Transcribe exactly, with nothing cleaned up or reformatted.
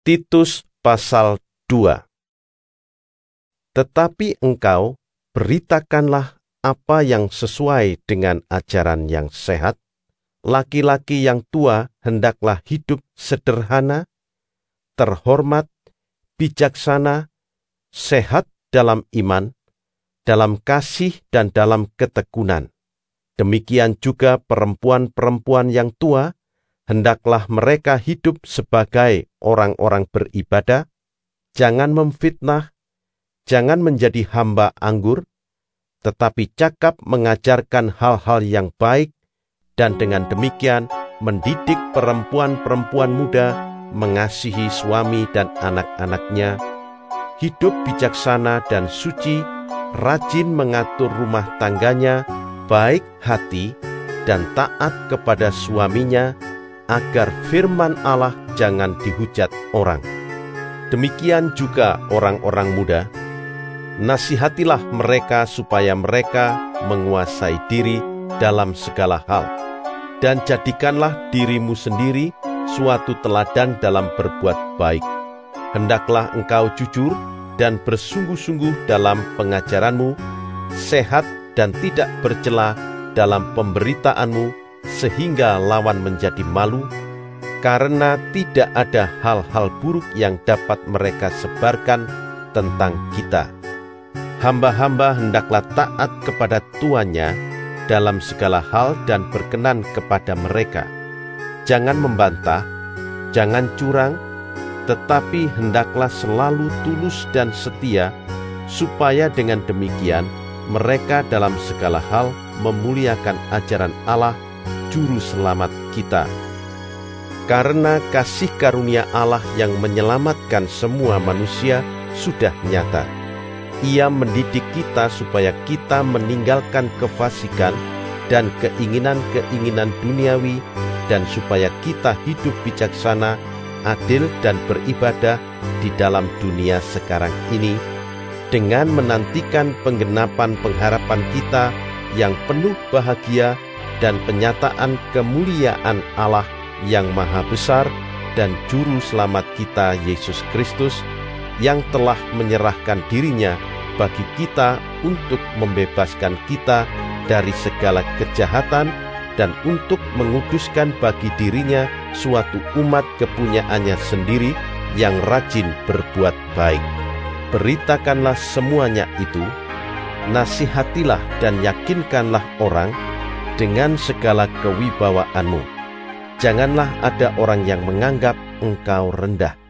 Titus pasal dua. Tetapi engkau beritakanlah apa yang sesuai dengan ajaran yang sehat. Laki-laki yang tua hendaklah hidup sederhana, terhormat, bijaksana, sehat dalam iman, dalam kasih dan dalam ketekunan. Demikian juga perempuan-perempuan yang tua, hendaklah mereka hidup sebagai orang-orang beribadah, jangan memfitnah, jangan menjadi hamba anggur, tetapi cakap mengajarkan hal-hal yang baik, dan dengan demikian mendidik perempuan-perempuan muda mengasihi suami dan anak-anaknya, hidup bijaksana dan suci, rajin mengatur rumah tangganya, baik hati dan taat kepada suaminya, agar firman Allah jangan dihujat orang. Demikian juga orang-orang muda, nasihatilah mereka supaya mereka menguasai diri dalam segala hal, dan jadikanlah dirimu sendiri suatu teladan dalam berbuat baik. Hendaklah engkau jujur dan bersungguh-sungguh dalam pengajaranmu, sehat dan tidak bercela dalam pemberitaanmu, sehingga lawan menjadi malu, karena tidak ada hal-hal buruk yang dapat mereka sebarkan tentang kita. Hamba-hamba hendaklah taat kepada tuannya dalam segala hal dan berkenan kepada mereka. Jangan membantah, jangan curang, tetapi hendaklah selalu tulus dan setia, supaya dengan demikian mereka dalam segala hal memuliakan ajaran Allah, Juru Selamat kita. Karena kasih karunia Allah yang menyelamatkan semua manusia sudah nyata. Ia mendidik kita supaya kita meninggalkan kefasikan dan keinginan-keinginan duniawi, dan supaya kita hidup bijaksana, adil dan beribadah di dalam dunia sekarang ini, dengan menantikan penggenapan pengharapan kita yang penuh bahagia dan penyataan kemuliaan Allah yang maha besar dan Juru Selamat kita Yesus Kristus, yang telah menyerahkan dirinya bagi kita untuk membebaskan kita dari segala kejahatan dan untuk menguduskan bagi dirinya suatu umat kepunyaannya sendiri yang rajin berbuat baik. Beritakanlah semuanya itu, nasihatilah dan yakinkanlah orang dengan segala kewibawaanmu. Janganlah ada orang yang menganggap engkau rendah.